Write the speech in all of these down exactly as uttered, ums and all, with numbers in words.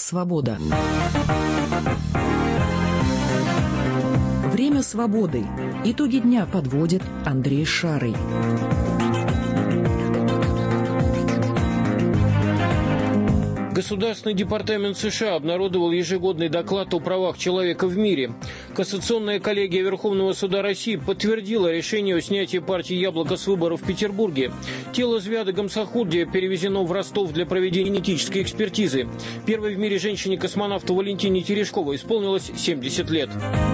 «Свобода». Время свободы. Итоги дня подводит Андрей Шарый. Государственный департамент США обнародовал ежегодный доклад о правах человека в мире. Кассационная коллегия Верховного суда России подтвердила решение о снятии партии «Яблоко» с выборов в Петербурге. Тело Звяды Гамсахурдия перевезено в Ростов для проведения генетической экспертизы. Первой в мире женщине-космонавту Валентине Терешковой исполнилось семьдесят лет.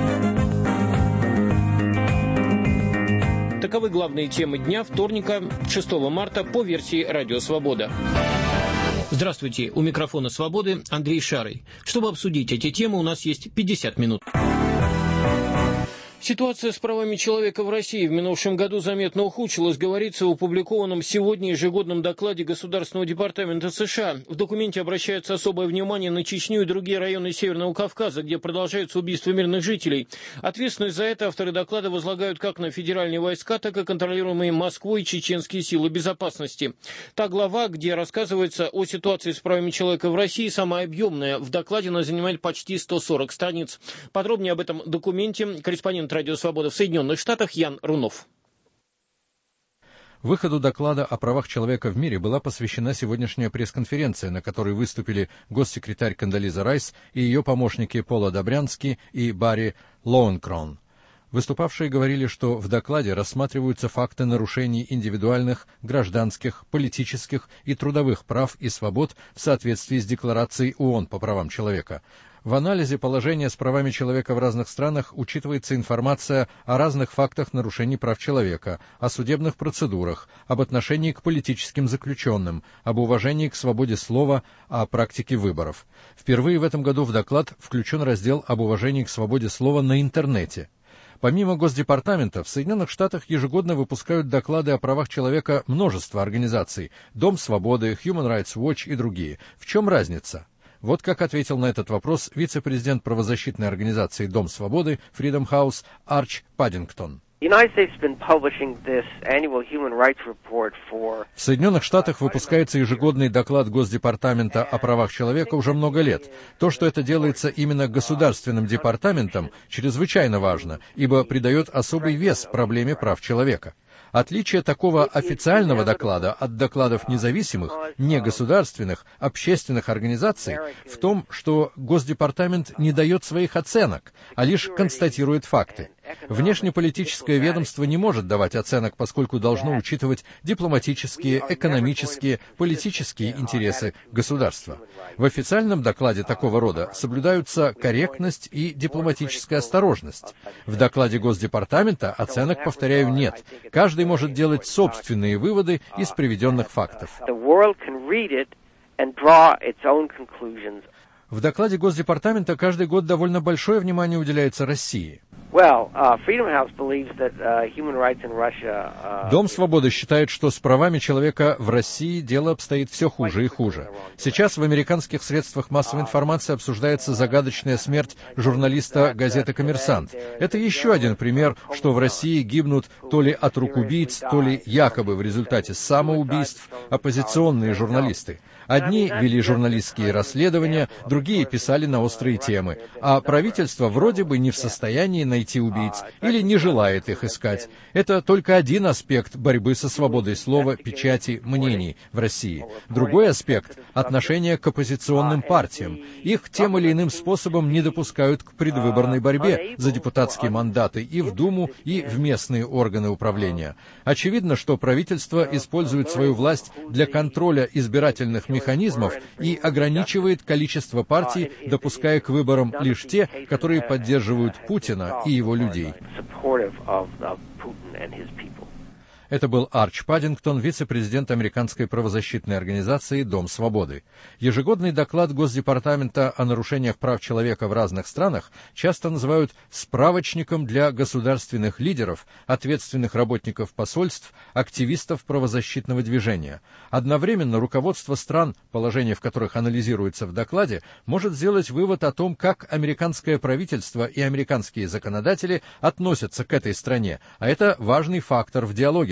Таковы главные темы дня вторника, шестого марта, по версии «Радио Свобода». Здравствуйте, у микрофона «Свободы» Андрей Шарый. Чтобы обсудить эти темы, у нас есть пятьдесят минут. Ситуация с правами человека в России в минувшем году заметно ухудшилась, говорится в опубликованном сегодня ежегодном докладе Государственного департамента США. В документе обращается особое внимание на Чечню и другие районы Северного Кавказа, где продолжаются убийства мирных жителей. Ответственность за это авторы доклада возлагают как на федеральные войска, так и контролируемые Москвой чеченские силы безопасности. Та глава, где рассказывается о ситуации с правами человека в России, самая объемная. В докладе она занимает почти сто сорок страниц. Подробнее об этом документе корреспондент «Радио Свобода» в Соединенных Штатах Ян Рунов. Выходу доклада о правах человека в мире была посвящена сегодняшняя пресс-конференция, на которой выступили госсекретарь Кондолиза Райс и ее помощники Пола Добрянский и Барри Лоуэнкрон. Выступавшие говорили, что в докладе рассматриваются факты нарушений индивидуальных, гражданских, политических и трудовых прав и свобод в соответствии с Декларацией ООН по правам человека. В анализе положения с правами человека в разных странах учитывается информация о разных фактах нарушений прав человека, о судебных процедурах, об отношении к политическим заключенным, об уважении к свободе слова, о практике выборов. Впервые в этом году в доклад включен раздел об уважении к свободе слова на интернете. Помимо Госдепартамента, в Соединенных Штатах ежегодно выпускают доклады о правах человека множество организаций – Дом свободы, Human Rights Watch и другие. В чем разница? Вот как ответил на этот вопрос вице-президент правозащитной организации «Дом свободы» Freedom House Арч Паддингтон. В Соединенных Штатах выпускается ежегодный доклад Госдепартамента о правах человека уже много лет. То, что это делается именно государственным департаментом, чрезвычайно важно, ибо придает особый вес проблеме прав человека. Отличие такого официального доклада от докладов независимых, негосударственных, общественных организаций в том, что Госдепартамент не дает своих оценок, а лишь констатирует факты. Внешнеполитическое ведомство не может давать оценок, поскольку должно учитывать дипломатические, экономические, политические интересы государства. В официальном докладе такого рода соблюдаются корректность и дипломатическая осторожность. В докладе Госдепартамента оценок, повторяю, нет. Каждый может делать собственные выводы из приведенных фактов. В докладе Госдепартамента каждый год довольно большое внимание уделяется России. Дом свободы считает, что с правами человека в России дело обстоит все хуже и хуже. Сейчас в американских средствах массовой информации обсуждается загадочная смерть журналиста газеты «Коммерсант». Это еще один пример, что в России гибнут то ли от рук убийц, то ли якобы в результате самоубийств оппозиционные журналисты. Одни вели журналистские расследования, другие писали на острые темы, а правительство вроде бы не в состоянии найти убийц или не желает их искать. Это только один аспект борьбы со свободой слова, печати, мнений в России. Другой аспект – отношение к оппозиционным партиям. Их тем или иным способом не допускают к предвыборной борьбе за депутатские мандаты и в Думу, и в местные органы управления. Очевидно, что правительство использует свою власть для контроля избирательных механизмов и ограничивает количество партий, допуская к выборам лишь те, которые поддерживают Путина и его людей. Это был Арч Паддингтон, вице-президент американской правозащитной организации «Дом свободы». Ежегодный доклад Госдепартамента о нарушениях прав человека в разных странах часто называют справочником для государственных лидеров, ответственных работников посольств, активистов правозащитного движения. Одновременно руководство стран, положение в которых анализируется в докладе, может сделать вывод о том, как американское правительство и американские законодатели относятся к этой стране, а это важный фактор в диалоге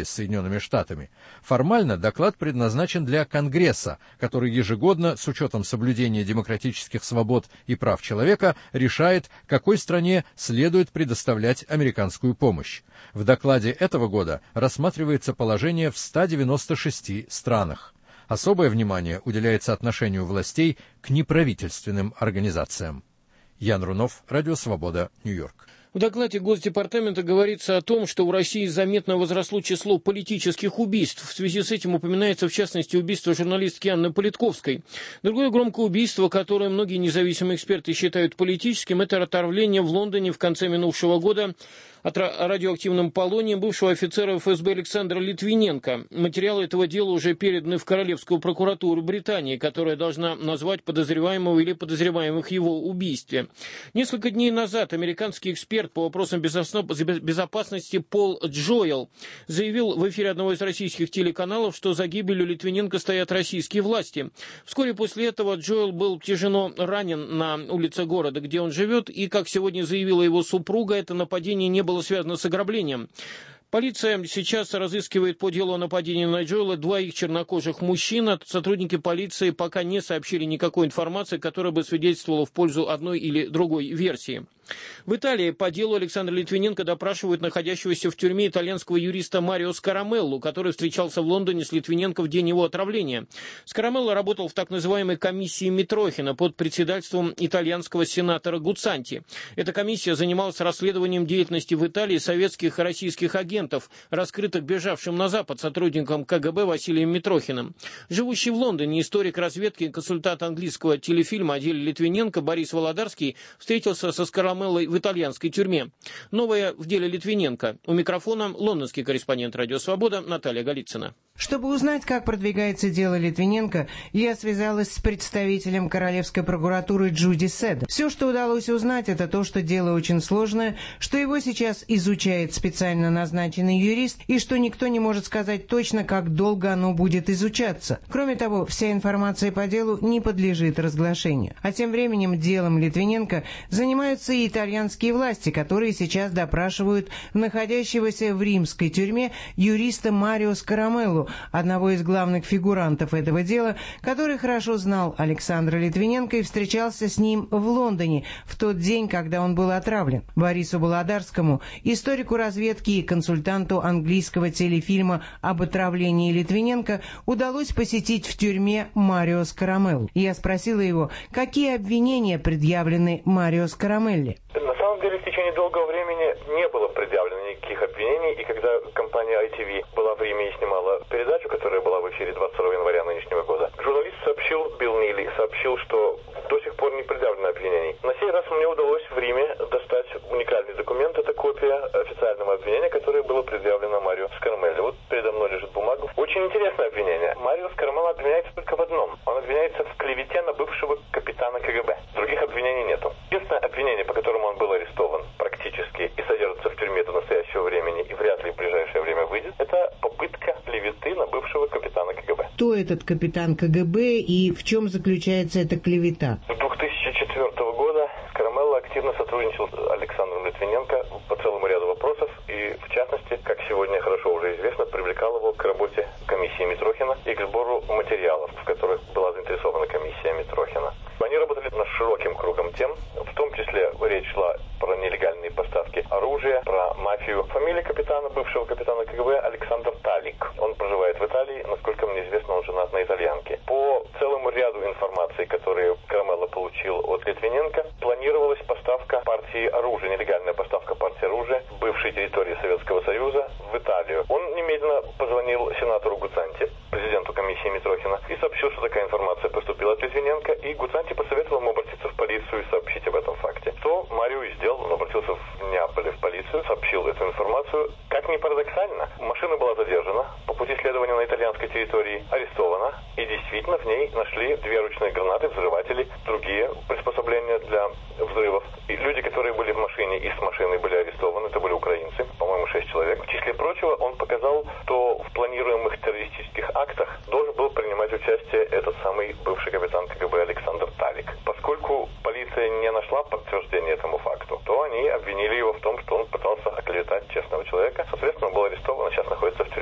с Соединенными Штатами. Формально доклад предназначен для Конгресса, который ежегодно, с учетом соблюдения демократических свобод и прав человека, решает, какой стране следует предоставлять американскую помощь. В докладе этого года рассматривается положение в ста девяноста шести странах. Особое внимание уделяется отношению властей к неправительственным организациям. Ян Рунов, Радио Свобода, Нью-Йорк. В докладе Госдепартамента говорится о том, что в России заметно возросло число политических убийств. В связи с этим упоминается, в частности, убийство журналистки Анны Политковской. Другое громкое убийство, которое многие независимые эксперты считают политическим, это отравление в Лондоне в конце минувшего года от радиоактивном полонии бывшего офицера эф эс бэ Александра Литвиненко. Материалы этого дела уже переданы в Королевскую прокуратуру Британии, которая должна назвать подозреваемого или подозреваемых в его убийстве. Несколько дней назад американский эксперт по вопросам безопасности Пол Джоэл заявил в эфире одного из российских телеканалов, что за гибелью Литвиненко стоят российские власти. Вскоре после этого Джоэл был тяжело ранен на улице города, где он живет, и, как сегодня заявила его супруга, это нападение не было связано с ограблением. Полиция сейчас разыскивает по делу о нападении на Джоэла двоих чернокожих мужчин. Сотрудники полиции пока не сообщили никакой информации, которая бы свидетельствовала в пользу одной или другой версии. В Италии по делу Александра Литвиненко допрашивают находящегося в тюрьме итальянского юриста Марио Скарамеллу, который встречался в Лондоне с Литвиненко в день его отравления. Скарамелло работал в так называемой комиссии Митрохина под председательством итальянского сенатора Гуцанти. Эта комиссия занималась расследованием деятельности в Италии советских и российских агентов, раскрытых бежавшим на Запад сотрудникам ка гэ бэ Василием Митрохиным. Живущий в Лондоне историк разведки и консультант английского телефильма о деле Литвиненко Борис Володарский встретился со Скарамелло в итальянской тюрьме. Новое в деле Литвиненко. У микрофона лондонский корреспондент «Радио Свобода» Наталья Голицына. Чтобы узнать, как продвигается дело Литвиненко, я связалась с представителем Королевской прокуратуры Джуди Седа. Все, что удалось узнать, это то, что дело очень сложное, что его сейчас изучает специально назначенный юрист, и что никто не может сказать точно, как долго оно будет изучаться. Кроме того, вся информация по делу не подлежит разглашению. А тем временем делом Литвиненко занимаются и итальянские власти, которые сейчас допрашивают находящегося в римской тюрьме юриста Марио Скарамеллу, одного из главных фигурантов этого дела, который хорошо знал Александра Литвиненко и встречался с ним в Лондоне в тот день, когда он был отравлен. Борису Володарскому, историку разведки и консультанту английского телефильма об отравлении Литвиненко, удалось посетить в тюрьме Марио Скарамеллу. Я спросила его, какие обвинения предъявлены Марио Скарамелле. На самом деле, в течение долгого времени не было предъявлено никаких обвинений, и когда компания ай ти ви была в Риме и снимала передачу, которая была в эфире двадцать второго января нынешнего года, журналист сообщил, Билл Нили, сообщил, что до сих пор не предъявлено обвинений. На сей раз мне удалось в Риме достать уникальный документ, это копия официального обвинения, которое было предъявлено Марио Скарамелле. Вот передо мной лежит бумага. Очень интересное обвинение. Марио Скарамелло обвиняется только в одном. Он обвиняется в клевете на бывшего капитана ка гэ бэ. Других обвинений нету. Единственное обвинение, по которому он был арестован практически и содержится в тюрьме до настоящего времени и вряд ли в ближайшее время выйдет, это попытка клеветы на бывшего капитана ка гэ бэ. Кто этот капитан ка гэ бэ и в чем заключается эта клевета? С две тысячи четвёртого года Скарамелло активно сотрудничал с Александром Литвиненко по целому ряду вопросов и, в частности, как сегодня хорошо уже известно, привлекал его к работе комиссии Митрохина и к сбору материалов, в которых была заинтересована комиссия Митрохина. Они работали над широким кругом тем, в том числе речь шла про нелегальные поставки оружия, про мафию. Фамилия капитана, бывшего капитана ка гэ бэ Александр Талик. Он проживает в Италии, насколько мне известно, он женат на итальянке. По целому ряду информации, которые Скарамелло получил от Литвиненко, планировалась поставка партии оружия, нелегальная поставка партии оружия с бывшей территории Советского Союза в Италию. Он немедленно позвонил сенатору Гуцанти, президенту комиссии Митрохина, и сообщил, что такая информация поступила от Литвиненко, и Гуцанти посоветовал ему обратиться в полицию и сообщить об этом факте. Что Марио и сделал, он обратился в Неаполе в полицию, сообщил эту информацию. Как ни парадоксально, машина была задержана, по пути следования на итальянской территории арестована, и действительно в ней нашли две ручные гранаты, взрыватели, другие приспособления для взрывов. И люди, которые были в машине и с машиной были арестованы, это были украинцы, по-моему, шесть человек. В числе прочего, он показал, что в планируемых террористических актах должен был принимать участие этот самый бывший капитан ка гэ бэ Александр Талик. Поскольку полиция не нашла подтверждения этому факту, то они обвинили его в том, что он пытался оклеветать честного человека. Соответственно, он был арестован, а сейчас находится в тюрьме.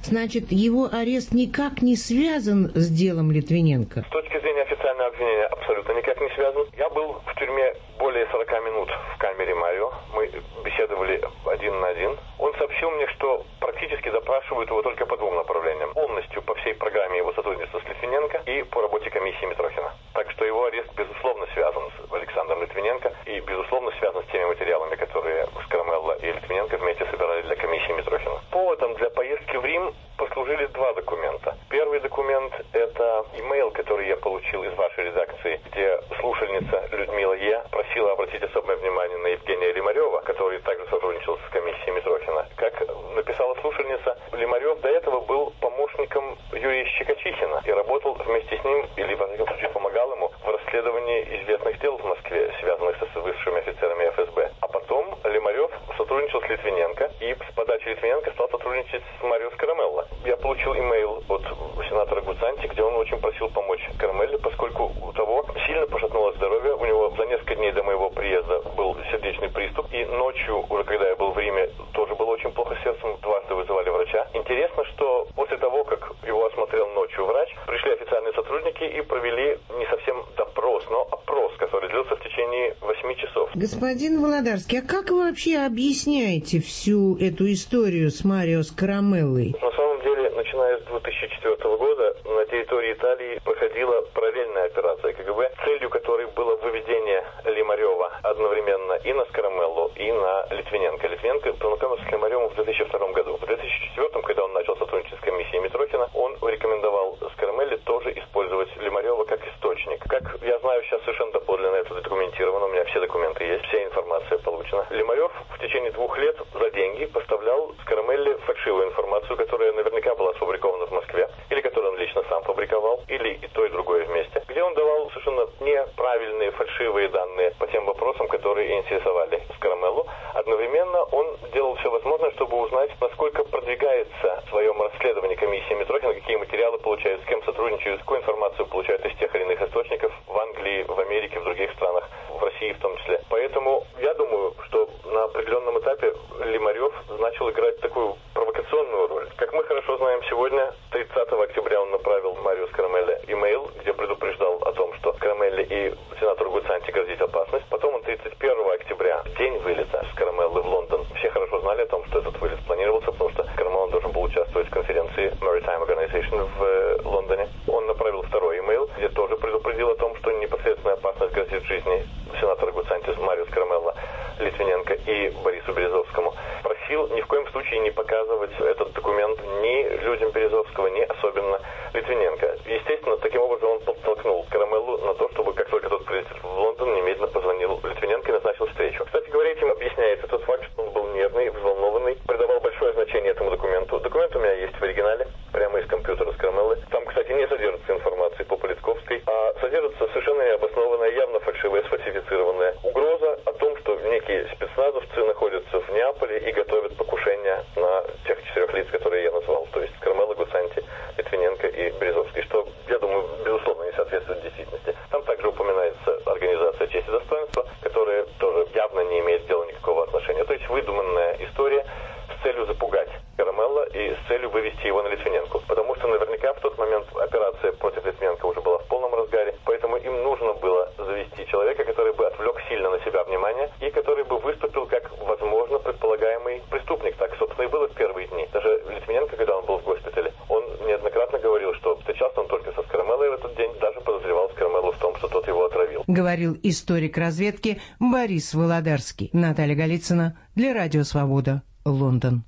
Значит, его арест никак не связан с делом Литвиненко? С точки зрения официального обвинения абсолютно никак не связан. Я был в тюрьме более сорока минут в камере Марио. Мы беседовали один на один. Он сообщил мне, что практически допрашивают его только по двум направлениям. Полностью по всей программе его сотрудничества с Литвиненко и по работе комиссии Митрохина. Так что его арест, безусловно, связан с Александром Литвиненко и, безусловно, связан с теми материалами, которые Скарамелла и Литвиненко вместе собирали для комиссии Митрохина. Поводом для поездки в Рим послужили два документа. Первый документ – это имейл, который я получил из вашей редакции, где слушательница Людмила Е. просила обратить особое внимание на Евгения Лимарева, который также сотрудничал с комиссией Митрохина. Как написала слушательница, Лимарев до этого был помощником Юрия Щекочихина и работал вместе с ним, или, во всяком случае, помогал ему в расследовании известных дел в Москве, связанных с высшими офицерами эф эс бэ. А потом Лимарев сотрудничал с Литвиненко и с подачи Литвиненко стал сотрудничать с Марио Скарамелло. Я получил имейл от сенатора Гуцанти, где он очень просил помочь Скарамелле, поскольку у того сильно пошатнулось здоровье. У него за несколько дней до моего приезда был сердечный приступ. И ночью, уже когда я был в Риме, тоже было очень плохо с сердцем. Дважды вызывали врача. Интересно, что после того, как его осмотрел ночью врач, пришли официальные сотрудники и провели не совсем допрос, но опрос, который длился в течение восьми часов. Господин Володарский, а как вы вообще объясняете всю эту историю с Марио Скарамеллой? На самом деле, начиная с две тысячи четвёртого года на территории Италии проходила параллельная операция ка гэ бэ, целью которой было выведение Лимарева одновременно и на Скарамеллу, и на Литвиненко. Литвиненко познакомился с Лимаревым в две тысячи втором году. В две тысячи четвёртом, когда он начал сотрудничать с комиссией Митрохина, он рекомендовал Скарамелле тоже использовать Лимарева как источник. Как я знаю, сейчас совершенно доподлинно это документировано, у меня все документы есть, вся информация получена. Лимарев в течение двух лет за деньги поставлял Скарамелле фальшивую информацию, которая наверняка была сфабрикована в Москве, или которую он лично сам фабриковал, или и то, и другое вместе, где он давал совершенно неправильные, фальшивые данные по тем вопросам, которые интересовали Скарамеллу. Одновременно он делал все возможное, чтобы узнать, насколько продвигается в своем расследовании комиссии Митрохина, какие материалы получают, с кем сотрудничают, какую информацию получают из тех или иных источников в Англии, в Америке, в других странах, в России в том числе. Поэтому я думаю, что на определенном этапе Лимарев начал играть такую провокационную роль. Как мы хорошо знаем сегодня, тридцатого октября он направил Марио Скарамелле имейл, где предупреждал о том, что Скарамелле и сенатору Гуцанти грозит опасность. Потом он тридцать первого октября, день вылета Скарамеллы в Лондон, все хорошо знали о том, что этот вылет планировался, потому что Скарамелла должен был участвовать в конференции Maritime Organization в Лондоне. Он направил второй имейл, где тоже предупредил о том, что непосредственная опасность грозит жизни сенатора Гуцанти, Марио Скарамелло, Литвиненко и Борису Березовскому. Просил ни в коем случае не показывать этот документ ни людям Березовского, ни особенно Литвиненко. Естественно, таким образом он подтолкнул Скарамеллу на то, чтобы, как только тот прилетит в Лондон, немедленно позвонил Литвиненко и назначил встречу. Кстати говоря, этим объясняется тот факт, что он был нервный, взволнованный, придавал большое значение этому документу. Документ у меня есть в оригинале, прямо из компьютера Скарамеллы. Там, кстати, не содержится информации по Политковской, а содержится совершенно необоснованная, явно фальшивая, сфальсифицированная угроза о том, что некие спецназовцы находятся в Неаполе и готовят покушение на тех четырех лиц, которые я назвал, то есть Скарамелла, Гуцанти, Литвиненко и Березовский, что, я думаю, безусловно, не соответствует действительности. Там также упоминается организация «Честь и достоинство», которая тоже явно не имеет к делу никакого отношения. То есть выдуманная история с целью запугать Скарамелло и с целью вывести его на Литвиненко. Потому что наверняка в тот момент операция против Литвиненко уже была в полном разгаре, поэтому им нужно было завести человека, который бы отвлек сильно на себя внимание и который бы выступил как, возможно, предполагаемый преступник. Так, собственно, и было в первые дни. Даже Литвиненко, когда он был в госпитале, он неоднократно говорил, что встречался он только со Скарамеллой в этот день, даже подозревал Скарамеллу в том, что тот его отравил. Говорил историк разведки Борис Володарский. Наталья Голицына для Радио Свобода, Лондон.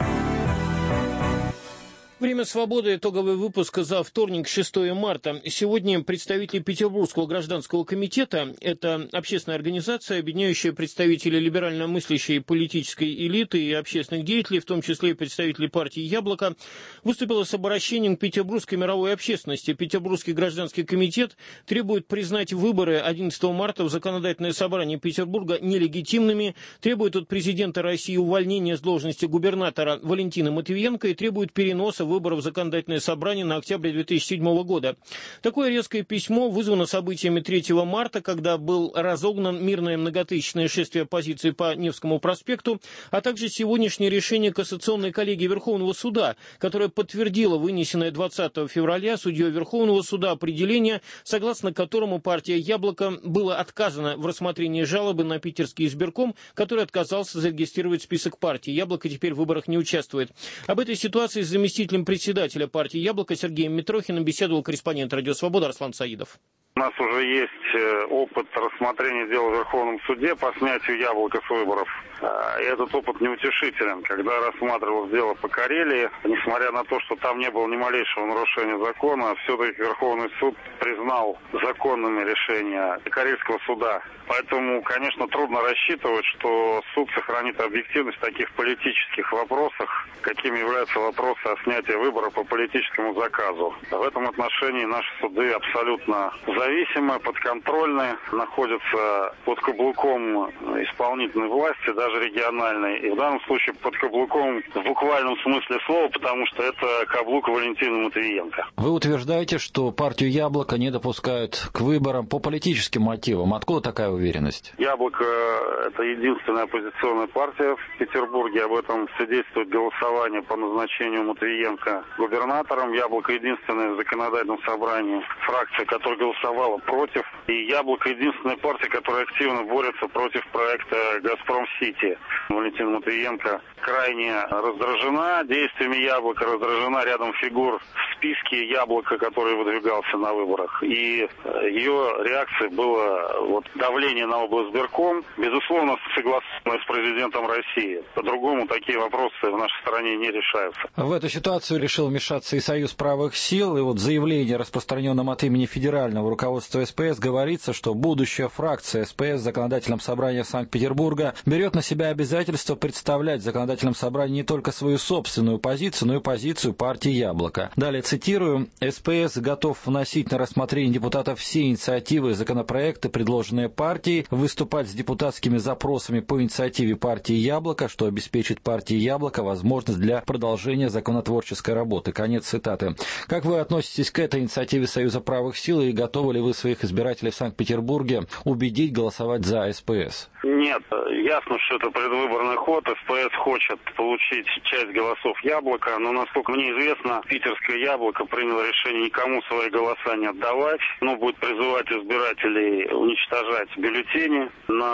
Время свободы. Итоговый выпуск за вторник, шестое марта. Сегодня представители Петербургского гражданского комитета, это общественная организация, объединяющая представителей либерально мыслящей политической элиты и общественных деятелей, в том числе и представителей партии «Яблоко», выступила с обращением к петербургской мировой общественности. Петербургский гражданский комитет требует признать выборы одиннадцатого марта в Законодательное собрание Петербурга нелегитимными, требует от президента России увольнения с должности губернатора Валентина Матвиенко и требует переноса выборов в законодательное собрание на октябрь две тысячи седьмого года. Такое резкое письмо вызвано событиями третьего марта, когда был разогнан мирное многотысячное шествие оппозиции по Невскому проспекту, а также сегодняшнее решение Кассационной коллегии Верховного суда, которое подтвердило вынесенное двадцатого февраля судьей Верховного суда определение, согласно которому партия «Яблоко» было отказано в рассмотрении жалобы на питерский избирком, который отказался зарегистрировать список партии. «Яблоко» теперь в выборах не участвует. Об этой ситуации с заместителем председателя партии «Яблоко» Сергеем Митрохиным беседовал корреспондент «Радио Свобода» Арслан Саидов. У нас уже есть опыт рассмотрения дела в Верховном суде по снятию «Яблока» с выборов. И этот опыт неутешителен. Когда рассматривалось дело по Карелии, несмотря на то, что там не было ни малейшего нарушения закона, все-таки Верховный суд признал законными решения Карельского суда. Поэтому, конечно, трудно рассчитывать, что суд сохранит объективность в таких политических вопросах, какими являются вопросы о снятии выборов по политическому заказу. В этом отношении наши суды абсолютно зависимы, подконтрольны, находятся под каблуком исполнительной власти, даже региональной. И в данном случае под каблуком в буквальном смысле слова, потому что это каблук Валентина Матвиенко. Вы утверждаете, что партию «Яблоко» не допускают к выборам по политическим мотивам. Откуда такая уверенность? «Яблоко» — это единственная оппозиционная партия в Петербурге. Об этом свидетельствует голосование по назначению Матвиенко губернатором. «Яблоко» — единственная в законодательном собрании фракция, которая голосовала против. И «Яблоко» — единственная партия, которая активно борется против проекта «Газпром-Сити». Валентина Матвиенко крайне раздражена действиями «Яблока», раздражена рядом фигур в списке «Яблоко», который выдвигался на выборах. И ее реакцией было вот давление на облсбирком, безусловно, согласованное с президентом России. По-другому такие вопросы в нашей стране не решаются. В эту ситуацию решил вмешаться и Союз правых сил. И вот заявление, распространенном от имени федерального руководства СПС, говорится, что будущая фракция СПС в Законодательном собрании Санкт-Петербурга берет на себя обязательство представлять в Законодательном собрании не только свою собственную позицию, но и позицию партии «Яблоко». Далее цитирую. СПС готов вносить на рассмотрение депутатов все инициативы и законопроекты, предложенные партией, выступать с депутатскими запросами по инициативе партии «Яблоко», что обеспечит партии «Яблоко» возможность для продолжения законотворческой работы. Конец цитаты. Как вы относитесь к этой инициативе Союза правых сил и готовы ли вы своих избирателей в Санкт-Петербурге убедить голосовать за СПС? Нет, ясно, что это предвыборный ход. СПС хочет получить часть голосов «Яблока», но, насколько мне известно, питерское «Яблоко» приняло решение никому свои голоса не отдавать, но будет призывать избирателей уничтожать бюллетени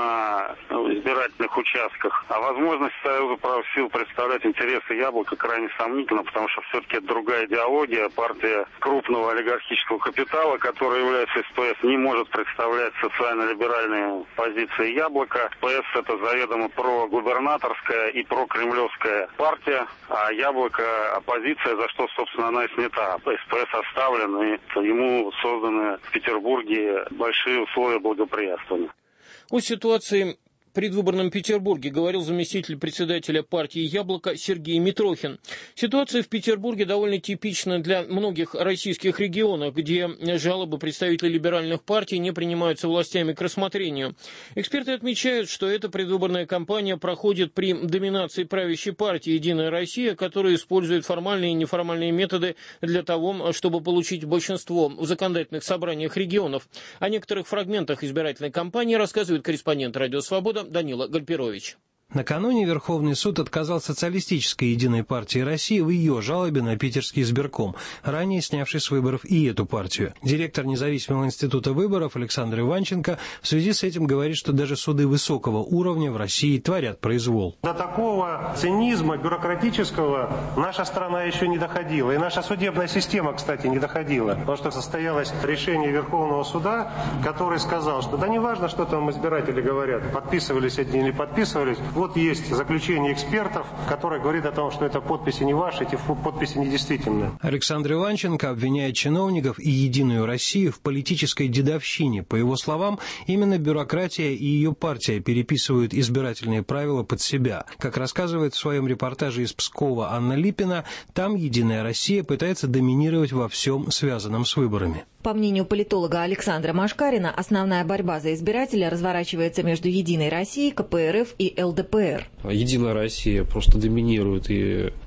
на избирательных участках. А возможность Союза правых сил представлять интересы «Яблока» крайне сомнительна, потому что все-таки это другая идеология. Партия крупного олигархического капитала, которая является СПС, не может представлять социально-либеральные позиции «Яблока». СПС — это заведомо прогубернаторская и прокремлевская партия, а «Яблоко» — оппозиция, за что, собственно, она и снята. СПС оставлен, и ему созданы в Петербурге большие условия благоприятствования. О ситуации в предвыборном Петербурге говорил заместитель председателя партии «Яблоко» Сергей Митрохин. Ситуация в Петербурге довольно типична для многих российских регионов, где жалобы представителей либеральных партий не принимаются властями к рассмотрению. Эксперты отмечают, что эта предвыборная кампания проходит при доминации правящей партии «Единая Россия», которая использует формальные и неформальные методы для того, чтобы получить большинство в законодательных собраниях регионов. О некоторых фрагментах избирательной кампании рассказывает корреспондент «Радио Свобода» Данила Гальперович. Накануне Верховный суд отказал Социалистической Единой партии России в ее жалобе на питерский избирком, ранее снявший с выборов и эту партию. Директор Независимого института выборов Александр Иванченко в связи с этим говорит, что даже суды высокого уровня в России творят произвол. До такого цинизма бюрократического наша страна еще не доходила. И наша судебная система, кстати, не доходила. Потому что состоялось решение Верховного суда, который сказал, что да не важно, что там избиратели говорят, подписывались одни или подписывались. Вот есть заключение экспертов, которое говорит о том, что это подписи не ваши, эти подписи недействительны. Александр Иванченко обвиняет чиновников и «Единую Россию» в политической дедовщине. По его словам, именно бюрократия и ее партия переписывают избирательные правила под себя. Как рассказывает в своем репортаже из Пскова Анна Липина, там «Единая Россия» пытается доминировать во всем, связанном с выборами. По мнению политолога Александра Машкарина, основная борьба за избирателя разворачивается между «Единой Россией», ка пэ эр эф и эл дэ пэ эр. «Единая Россия» просто доминирует и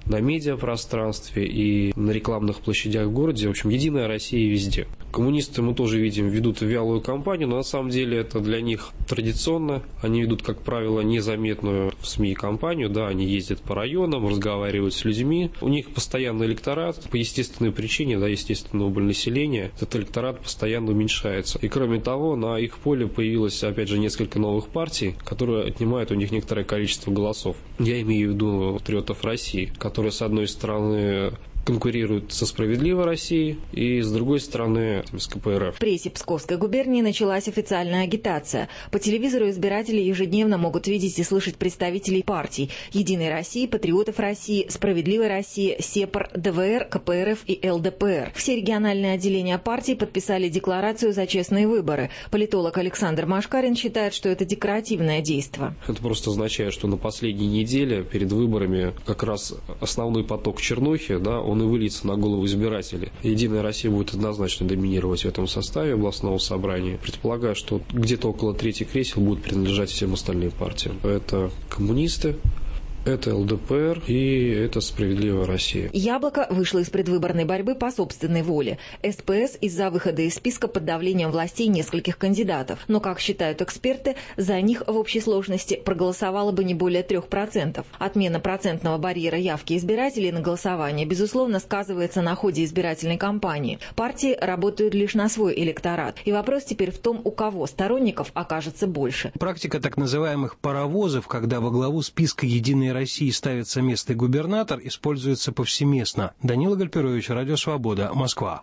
на медиапространстве и на рекламных площадях в городе. В общем, «Единая Россия» везде. Коммунисты, мы тоже видим, ведут вялую кампанию, но на самом деле это для них традиционно. Они ведут, как правило, незаметную в СМИ кампанию. Да, они ездят по районам, разговаривают с людьми. У них постоянный электорат. По естественной причине, да, естественно, убыль населения, этот электорат постоянно уменьшается. И кроме того, на их поле появилось, опять же, несколько новых партий, которые отнимают у них некоторое количество голосов. Я имею в виду патриотов России, которые, с одной стороны, конкурируют со «Справедливой Россией» и, с другой стороны, с ка пэ эр эф. В прессе Псковской губернии началась официальная агитация. По телевизору избиратели ежедневно могут видеть и слышать представителей партий «Единой России», «Патриотов России», «Справедливой России», СЕПР, дэ вэ эр, ка пэ эр эф и эл дэ пэ эр. Все региональные отделения партий подписали декларацию за честные выборы. Политолог Александр Машкарин считает, что это декоративное действо. Это просто означает, что на последней неделе перед выборами как раз основной поток чернухи, да, он и выльется на голову избирателей. «Единая Россия» будет однозначно доминировать в этом составе областного собрания. Предполагаю, что где-то около трети кресел будут принадлежать всем остальным партиям. Это коммунисты, это эл дэ пэ эр и это «Справедливая Россия». «Яблоко» вышло из предвыборной борьбы по собственной воле. эс пэ эс из-за выхода из списка под давлением властей нескольких кандидатов. Но, как считают эксперты, за них в общей сложности проголосовало бы не более трех процентов. Отмена процентного барьера явки избирателей на голосование, безусловно, сказывается на ходе избирательной кампании. Партии работают лишь на свой электорат. И вопрос теперь в том, у кого сторонников окажется больше. Практика так называемых паровозов, когда во главу списка «Единой России» ставится местный губернатор, используется повсеместно. Данила Гальперович, Радио Свобода, Москва.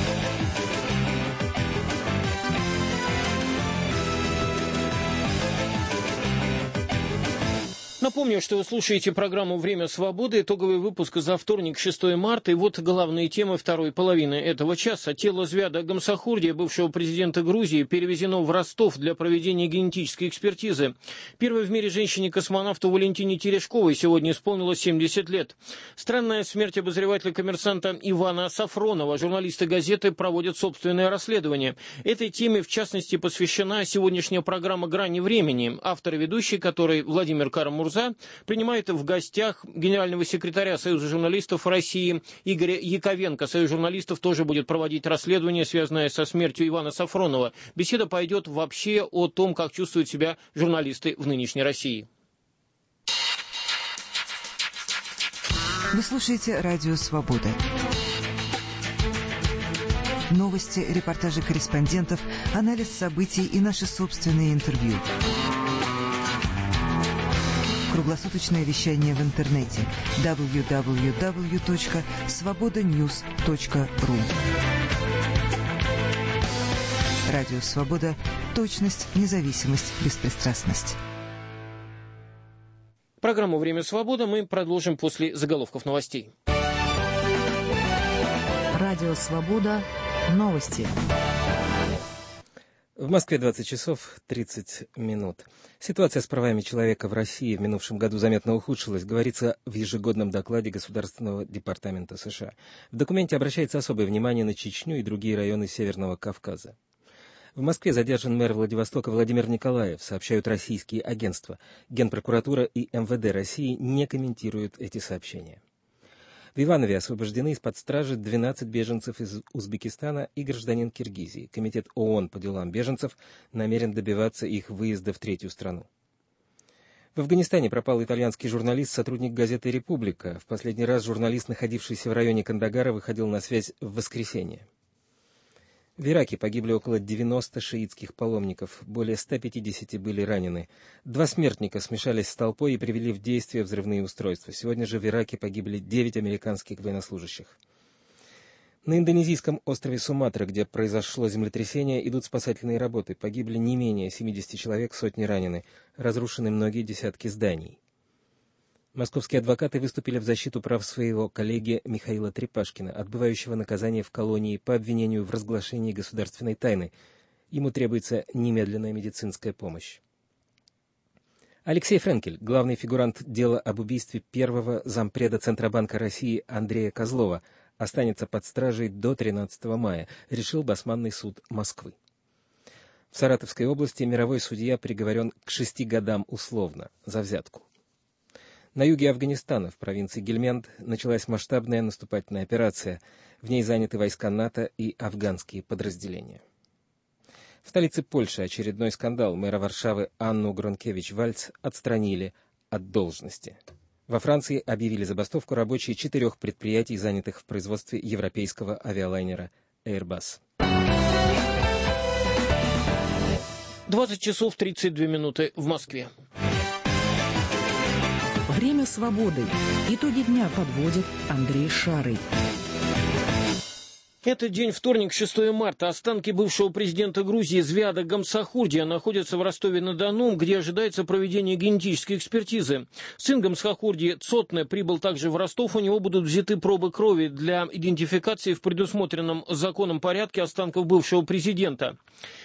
Напомню, что вы слушаете программу «Время свободы», итоговый выпуск за вторник, шестое марта. И вот главные темы второй половины этого часа. Тело Звяда Гамсахурдия, бывшего президента Грузии, перевезено в Ростов для проведения генетической экспертизы. Первой в мире женщине-космонавту Валентине Терешковой сегодня исполнилось семьдесят лет. Странная смерть обозревателя-коммерсанта Ивана Сафронова. Журналисты газеты проводят собственное расследование. Этой теме, в частности, посвящена сегодняшняя программа «Грани времени». Автор и ведущий, который Владимир Карамурза, принимает в гостях генерального секретаря Союза журналистов России Игоря Яковенко. Союз журналистов тоже будет проводить расследование, связанное со смертью Ивана Сафронова. Беседа пойдет вообще о том, как чувствуют себя журналисты в нынешней России. Вы слушаете «Радио Свобода». Новости, репортажи корреспондентов, анализ событий и наши собственные интервью. Круглосуточное вещание в интернете дабл ю дабл ю дабл ю точка свобода ньюс точка ру. Радио Свобода. Точность, независимость, беспристрастность. Программу «Время свободы» мы продолжим после заголовков новостей. Радио Свобода. Новости. В Москве двадцать часов тридцать минут. Ситуация с правами человека в России в минувшем году заметно ухудшилась, говорится в ежегодном докладе Государственного департамента США. В документе обращается особое внимание на Чечню и другие районы Северного Кавказа. В Москве задержан мэр Владивостока Владимир Николаев, сообщают российские агентства. Генпрокуратура и эм вэ дэ России не комментируют эти сообщения. В Иванове освобождены из-под стражи двенадцать беженцев из Узбекистана и гражданин Киргизии. Комитет ООН по делам беженцев намерен добиваться их выезда в третью страну. В Афганистане пропал итальянский журналист, сотрудник газеты «Република». В последний раз журналист, находившийся в районе Кандагара, выходил на связь в воскресенье. В Ираке погибли около девяноста шиитских паломников, более ста пятидесяти были ранены. Два смертника смешались с толпой и привели в действие взрывные устройства. Сегодня же в Ираке погибли девять американских военнослужащих. На индонезийском острове Суматра, где произошло землетрясение, идут спасательные работы. Погибли не менее семидесяти человек, сотни ранены. Разрушены многие десятки зданий. Московские адвокаты выступили в защиту прав своего коллеги Михаила Трепашкина, отбывающего наказание в колонии по обвинению в разглашении государственной тайны. Ему требуется немедленная медицинская помощь. Алексей Френкель, главный фигурант дела об убийстве первого зампреда Центробанка России Андрея Козлова, останется под стражей до тринадцатого мая, решил Басманный суд Москвы. В Саратовской области мировой судья приговорен к шести годам условно за взятку. На юге Афганистана, в провинции Гельманд, началась масштабная наступательная операция. В ней заняты войска НАТО и афганские подразделения. В столице Польши очередной скандал. Мэра Варшавы Анну Гронкевич-Вальц отстранили от должности. Во Франции объявили забастовку рабочие четырех предприятий, занятых в производстве европейского авиалайнера Airbus. двадцать часов тридцать две минуты в Москве. Время свободы. Итоги дня подводит Андрей Шарый. Это день вторник, шестое марта. Останки бывшего президента Грузии Звиада Гамсахурдия находятся в Ростове-на-Дону, где ожидается проведение генетической экспертизы. Сын Гамсахурдии Цотне прибыл также в Ростов. У него будут взяты пробы крови для идентификации в предусмотренном законом порядке останков бывшего президента.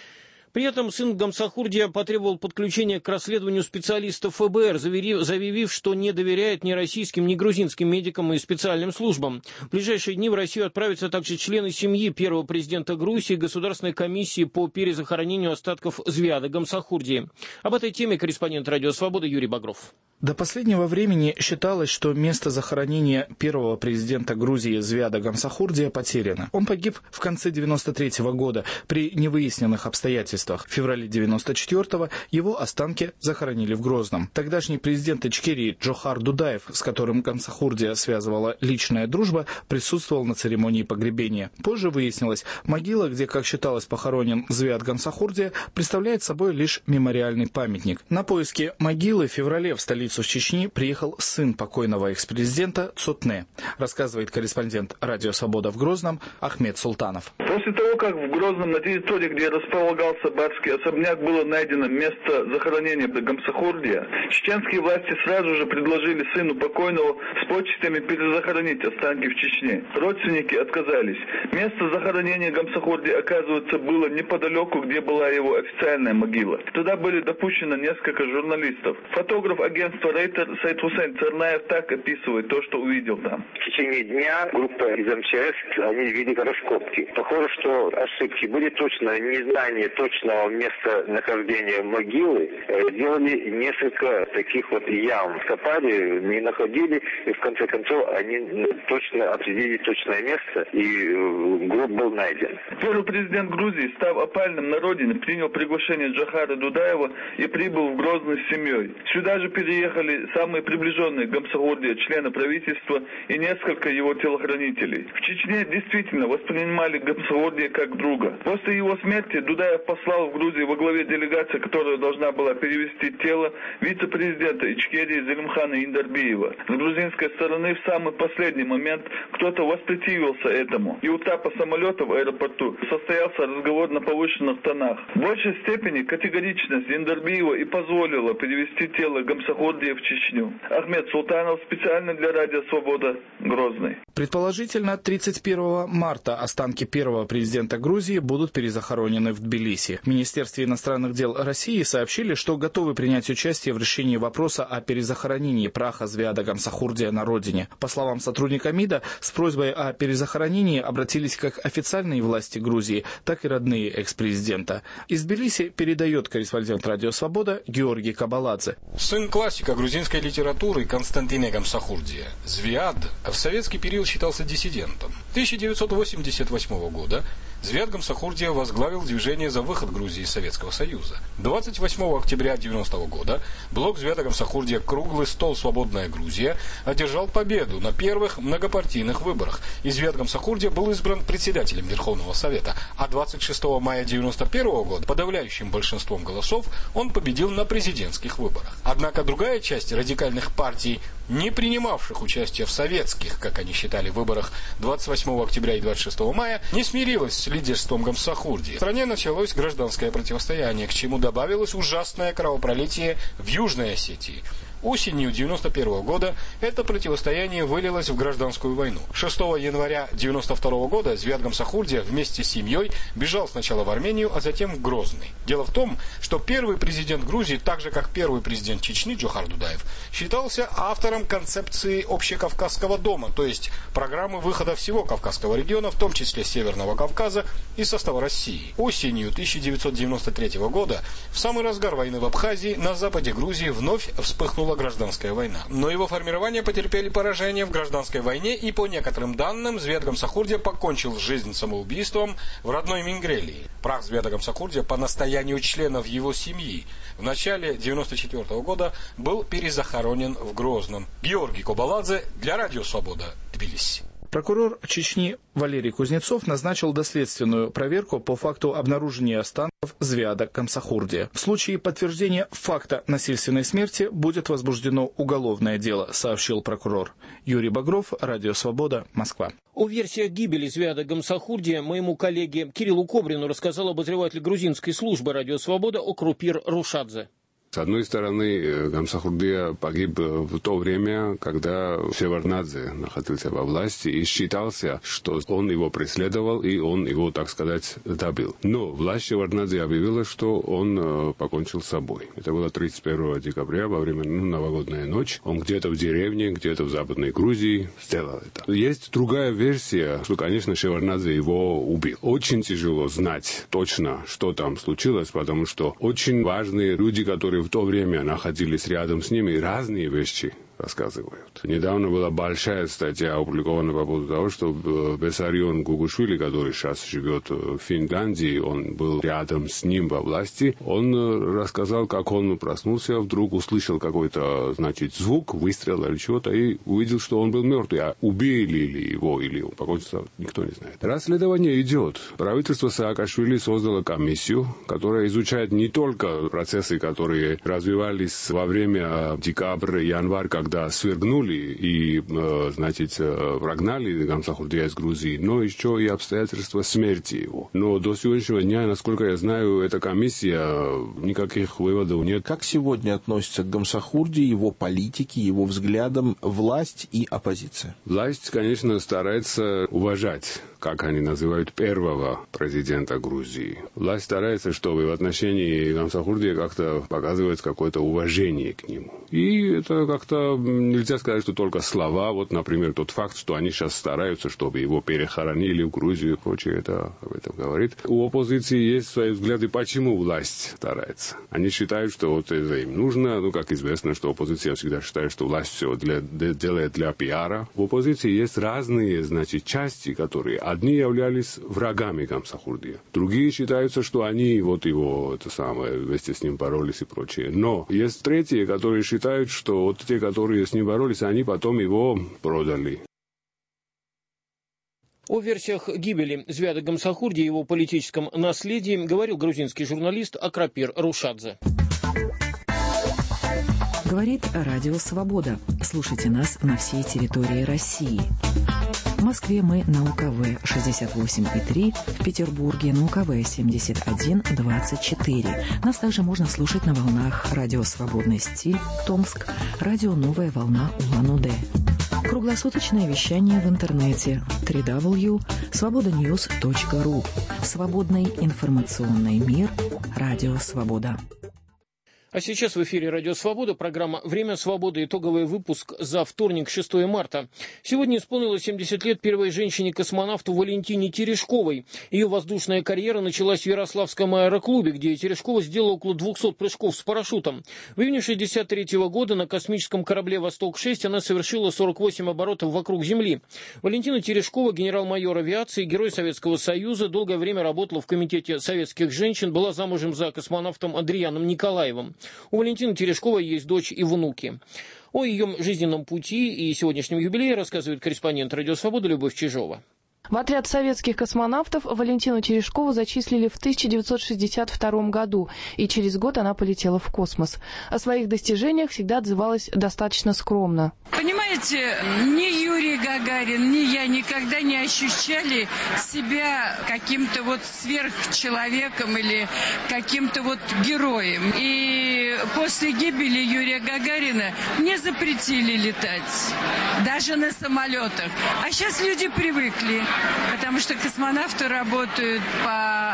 При этом сын Гамсахурдия потребовал подключения к расследованию специалистов ФБР, заверив, заявив, что не доверяет ни российским, ни грузинским медикам и специальным службам. В ближайшие дни в Россию отправятся также члены семьи первого президента Грузии и Государственной комиссии по перезахоронению остатков Звиада Гамсахурдии. Об этой теме корреспондент «Радио Свобода» Юрий Багров. До последнего времени считалось, что место захоронения первого президента Грузии Звиада Гамсахурдия потеряно. Он погиб в конце девяносто третьего года при невыясненных обстоятельствах. В феврале девяносто четвёртого его останки захоронили в Грозном. Тогдашний президент Ичкерии Джохар Дудаев, с которым Гамсахурдия связывала личная дружба, присутствовал на церемонии погребения. Позже выяснилось, могила, где, как считалось, похоронен Звиад Гамсахурдия, представляет собой лишь мемориальный памятник. На поиски могилы в феврале в столице в Чечни приехал сын покойного экс-президента Цотне, рассказывает корреспондент «Радио Свобода» в Грозном Ахмед Султанов. После того, как в Грозном на территории, где располагался барский особняк, было найдено место захоронения Гамсахурдия, чеченские власти сразу же предложили сыну покойного с почестями перезахоронить останки в Чечне. Родственники отказались. Место захоронения Гамсахурдия, оказывается, было неподалеку, где была его официальная могила. Туда были допущены несколько журналистов. Фотограф агентства Рейтер Сайд Хусейн Царнаев так описывает то, что увидел там. В течение дня группа из эм че эс, они вели раскопки. Похоже, что ошибки были точно, незнание точного места нахождения могилы. Делали несколько таких вот ям. Копали, не находили, и в конце концов они точно определили точное место, и гроб был найден. Первый президент Грузии, став опальным на родине, принял приглашение Джохара Дудаева и прибыл в Грозный с семьей. Сюда же переехали самые приближенные к Гамсахурдия члены правительства и несколько его телохранителей. В Чечне действительно воспринимали Гамсахурдия как друга. После его смерти Дудаев послал в Грузию во главе делегации, которая должна была перевести тело вице-президента Ичкерии Зелимхана Индарбиева. С грузинской стороны в самый последний момент кто-то воспротивился этому, и у ТАПа самолета в аэропорту состоялся разговор на повышенных тонах. В большей степени категоричность Индарбиева и позволила перевести тело Гамсахурдия в Чечню. Ахмед Султанов, специально для Радио Свобода, Грозный. Предположительно, тридцать первого марта останки первого президента Грузии будут перезахоронены в Тбилиси. В Министерстве иностранных дел России сообщили, что готовы принять участие в решении вопроса о перезахоронении праха Звиада Гамсахурдия на родине. По словам сотрудника МИДа, с просьбой о перезахоронении обратились как официальные власти Грузии, так и родные экс-президента. Из Тбилиси передает корреспондент Радио Свобода Георгий Кабаладзе. Сын классика грузинской литературы Константина Гамсахурдия, Звиад в советский период считался диссидентом. тысяча девятьсот восемьдесят восьмого года Звиад Гамсахурдия возглавил движение за выход Грузии из Советского Союза. двадцать восьмого октября девяностого года блок Звиада Гамсахурдия «Круглый стол. Свободная Грузия» одержал победу на первых многопартийных выборах, и Звиад Гамсахурдия был избран председателем Верховного Совета, а двадцать шестого мая девяносто первого года подавляющим большинством голосов он победил на президентских выборах. Однако другая часть радикальных партий, не принимавших участие в советских, как они считали, выборах двадцать восьмого октября и двадцать шестого мая, не смирилась с лидерством Гамсахурдии. В стране началось гражданское противостояние, к чему добавилось ужасное кровопролитие в Южной Осетии. Осенью девяносто первого года это противостояние вылилось в гражданскую войну. шестого января девяносто второго года Звиад Гамсахурдия вместе с семьей бежал сначала в Армению, а затем в Грозный. Дело в том, что первый президент Грузии, так же как первый президент Чечни Джохар Дудаев, считался автором концепции Общекавказского дома, то есть программы выхода всего Кавказского региона, в том числе Северного Кавказа, из состава России. Осенью тысяча девятьсот девяносто третьего года, в самый разгар войны в Абхазии, на западе Грузии вновь вспыхнула вспыхнула гражданская война. Но его формирование потерпели поражение в гражданской войне, и по некоторым данным Звиад Гамсахурдия покончил жизнь самоубийством в родной Мингрелии. Прах Звиада Гамсахурдия по настоянию членов его семьи в начале девяносто четвёртого года был перезахоронен в Грозном. Георгий Кобаладзе для Радио Свобода, Тбилиси. Прокурор Чечни Валерий Кузнецов назначил доследственную проверку по факту обнаружения останков Звиада Гамсахурдия. В случае подтверждения факта насильственной смерти будет возбуждено уголовное дело, сообщил прокурор. Юрий Багров, Радио Свобода, Москва. О версиях гибели Звиада Гамсахурдия моему коллеге Кириллу Кобрину рассказал обозреватель грузинской службы «Радио Свобода» Окрупир Рушадзе. С одной стороны, Гамсахурдия погиб в то время, когда Шеварднадзе находился во власти и считался, что он его преследовал и он его, так сказать, добил. Но власть Шеварднадзе объявила, что он покончил с собой. Это было тридцать первого декабря, во время ну, новогодной ночи. Он где-то в деревне, где-то в Западной Грузии сделал это. Есть другая версия, что, конечно, Шеварднадзе его убил. Очень тяжело знать точно, что там случилось, потому что очень важные люди, которые в то время находились рядом с ними, разные вещи рассказывают. Недавно была большая статья опубликована по поводу того, что Бессарион Гугушвили, который сейчас живет в Финляндии, он был рядом с ним во власти, он рассказал, как он проснулся, вдруг услышал какой-то, значит, звук, выстрел или чего-то, и увидел, что он был мертвый. А убили ли его, или он покончил, никто не знает. Расследование идет. Правительство Саакашвили создало комиссию, которая изучает не только процессы, которые развивались во время декабря-января, когда когда свергнули и, э, значит, э, прогнали Гамсахурдия из Грузии, но еще и обстоятельства смерти его. Но до сегодняшнего дня, насколько я знаю, эта комиссия, никаких выводов нет. Как сегодня относятся к Гамсахурдии, его политике, его взглядам власть и оппозиция? Власть, конечно, старается уважать, как они называют, первого президента Грузии. Власть старается, чтобы в отношении Гамсахурдия как-то показывать какое-то уважение к нему. И это как-то нельзя сказать, что только слова. Вот, например, тот факт, что они сейчас стараются, чтобы его перехоронили в Грузию и прочее, это об этом говорит. У оппозиции есть свои взгляды, почему власть старается. Они считают, что вот это им нужно. Ну, как известно, что оппозиция всегда считает, что власть все для, для, делает для пиара. В оппозиции есть разные, значит, части, которые одни являлись врагами Гамсахурдия. Другие считаются, что они вот его, это самое, вместе с ним боролись и прочее. Но есть третьи, которые считают, что вот те, которые с ним боролись, они потом его продали. О версиях гибели Звиада Гамсахурдия и его политическом наследии говорил грузинский журналист Окрупир Рушадзе. Говорит Радио Свобода. Слушайте нас на всей территории России. В Москве мы на У К В шестьдесят восемь и три, в Петербурге на У К В семьдесят один двадцать четыре. Нас также можно слушать на волнах Радио Свободный стиль, Томск, Радио Новая волна Улан-Удэ. Круглосуточное вещание в интернете дабл ю дабл ю дабл ю точка свобода ньюс точка ру. Свободный информационный мир. Радио Свобода. А сейчас в эфире «Радио Свобода», программа «Время свободы», итоговый выпуск за вторник, шестое марта. Сегодня исполнилось семьдесят лет первой женщине-космонавту Валентине Терешковой. Ее воздушная карьера началась в Ярославском аэроклубе, где Терешкова сделала около двухсот прыжков с парашютом. В июне шестьдесят третьего года на космическом корабле «Восток-шесть» она совершила сорок восемь оборотов вокруг Земли. Валентина Терешкова, генерал-майор авиации, герой Советского Союза, долгое время работала в Комитете советских женщин, была замужем за космонавтом Андрианом Николаевым. У Валентины Терешковой есть дочь и внуки. О ее жизненном пути и сегодняшнем юбилее рассказывает корреспондент «Радио Свобода» Любовь Чижова. В отряд советских космонавтов Валентину Терешкову зачислили в тысяча девятьсот шестьдесят втором году, и через год она полетела в космос. О своих достижениях всегда отзывалась достаточно скромно. Понимаете, ни Юрий Гагарин, ни я никогда не ощущали себя каким-то вот сверхчеловеком или каким-то вот героем. И после гибели Юрия Гагарина мне запретили летать, даже на самолетах. А сейчас люди привыкли. Потому что космонавты работают по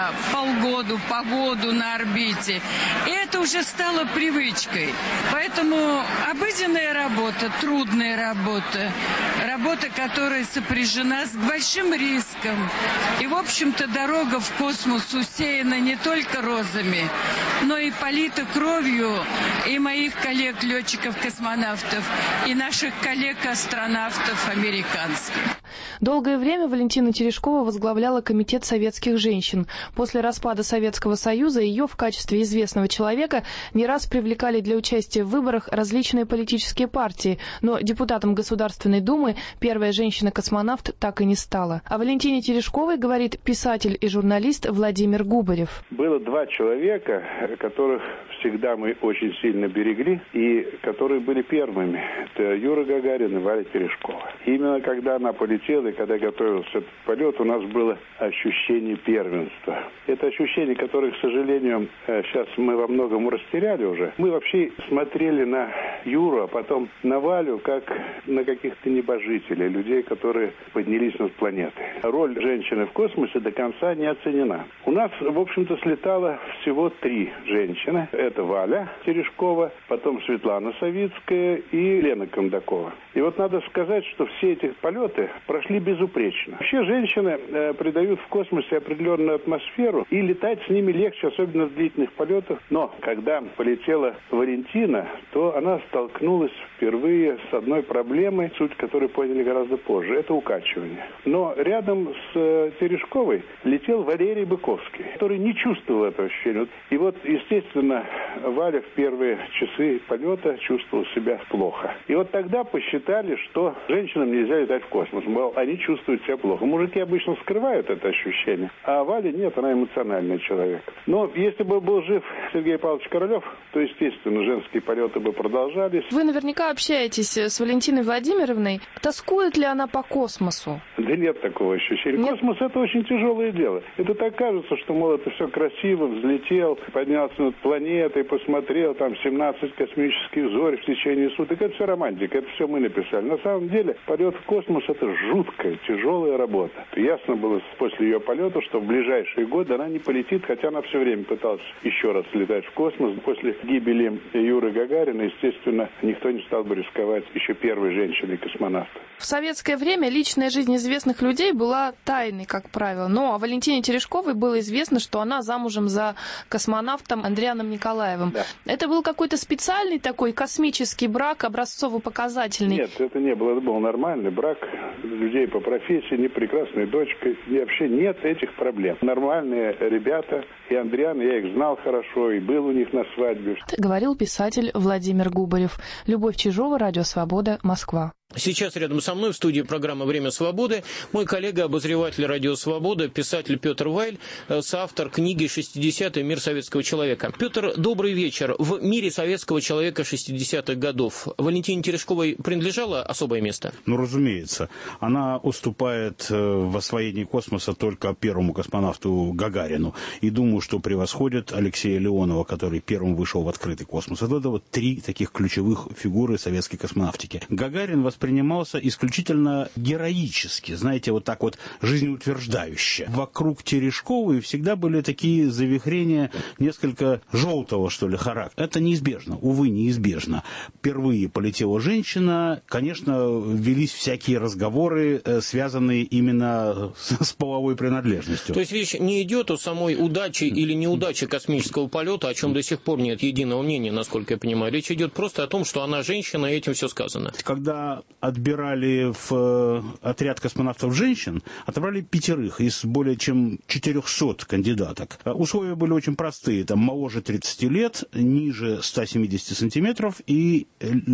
по полгода, по году на орбите. И это уже стало привычкой. Поэтому обыденная работа, трудная работа, работа, которая сопряжена с большим риском. И, в общем-то, дорога в космос усеяна не только розами, но и полита кровью и моих коллег-летчиков-космонавтов, и наших коллег-астронавтов американских. Долгое время Валентина Терешкова возглавляла Комитет советских женщин. После распада Советского Союза ее в качестве известного человека не раз привлекали для участия в выборах различные политические партии, но депутатом Государственной Думы первая женщина-космонавт так и не стала. О Валентине Терешковой говорит писатель и журналист Владимир Губарев. Было два человека, которых всегда мы очень сильно берегли и которые были первыми. Это Юра Гагарин и Валя Терешкова. Именно когда она полетела и когда готовился этот полет, у нас было ощущение первенства. Это ощущение, которое, к сожалению, сейчас мы во многом растеряли уже. Мы вообще смотрели на Юру, а потом на Валю, как на каких-то небожителей, людей, которые поднялись над планетой. Роль женщины в космосе до конца не оценена. У нас, в общем-то, слетало всего три женщины. Это Валя Терешкова, потом Светлана Савицкая и Лена Кондакова. И вот надо сказать, что все эти полеты прошли безупречно. Вообще женщины э, придают в космосе определенную атмосферу, и летать с ними легче, особенно в длительных полетах. Но когда полетела Валентина, то она столкнулась впервые с одной проблемой, суть которой поняли гораздо позже. Это укачивание. Но рядом с э, Терешковой летел Валерий Быковский, который не чувствовал этого ощущения. И вот, естественно, Валя в первые часы полета чувствовала себя плохо. И вот тогда посчитали, что женщинам нельзя летать в космос. Мол, они чувствуют себя плохо. Мужики обычно скрывают это ощущение, а Валя нет, она эмоциональный человек. Но если бы был жив Сергей Павлович Королев, то, естественно, женские полеты бы продолжались. Вы наверняка общаетесь с Валентиной Владимировной. Тоскует ли она по космосу? Да нет такого ощущения. Нет. Космос — это очень тяжелое дело. Это так кажется, что, мол, это все красиво, взлетел, поднялся над планетой, посмотрел, там, семнадцать космических зорь в течение суток. Это все романтика, это все мы написали. На самом деле, полет в космос — это жуткая, тяжелая работа. Ясно было после ее полета, что в ближайшие годы она не полетит, хотя она все время пыталась еще раз летать в космос. После гибели Юры Гагарина, естественно, никто не стал бы рисковать еще первой женщиной-космонавтом. В советское время личная жизнь известных людей была тайной, как правило. Но о Валентине Терешковой было известно, что она замужем за космонавтом Андрианом Николаевым. Да. Это был какой-то специальный такой космический брак, образцово-показательный? Нет, это не было. Это был нормальный брак людей по профессии, не прекрасной дочкой. И вообще нет этих проблем. Нормальные ребята. И Андриан, я их знал хорошо, и был у них на свадьбе. Говорил писатель Владимир Губарев. Любовь Чижова, Радио Свобода, Москва. Сейчас рядом со мной в студии программы «Время свободы» мой коллега, обозреватель «Радио Свобода», писатель Петр Вайль, соавтор книги «шестидесятые. Мир советского человека». Петр, добрый вечер. В мире советского человека шестидесятых годов Валентине Терешковой принадлежало особое место? Ну, разумеется. Она уступает в освоении космоса только первому космонавту Гагарину. И думаю, что превосходит Алексея Леонова, который первым вышел в открытый космос. Это вот три таких ключевых фигуры советской космонавтики. Гагарин воспринимался исключительно героически, знаете, вот так вот жизнеутверждающе. Вокруг Терешковой всегда были такие завихрения несколько желтого, что ли, характера. Это неизбежно, увы, неизбежно. Впервые полетела женщина, конечно, велись всякие разговоры, связанные именно с половой принадлежностью. То есть речь не идет о самой удаче или неудаче космического полета, о чем до сих пор нет единого мнения, насколько я понимаю. Речь идет просто о том, что она женщина, и этим все сказано. Когда отбирали в отряд космонавтов женщин, отобрали пятерых из более чем четырехсот кандидаток. Условия были очень простые. Там моложе тридцати лет, ниже ста семидесяти сантиметров и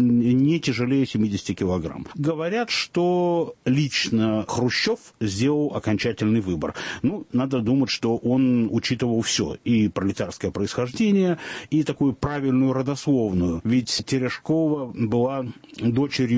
не тяжелее семидесяти килограмм. Говорят, что лично Хрущев сделал окончательный выбор. Ну, надо думать, что он учитывал все. И пролетарское происхождение, и такую правильную родословную. Ведь Терешкова была дочерью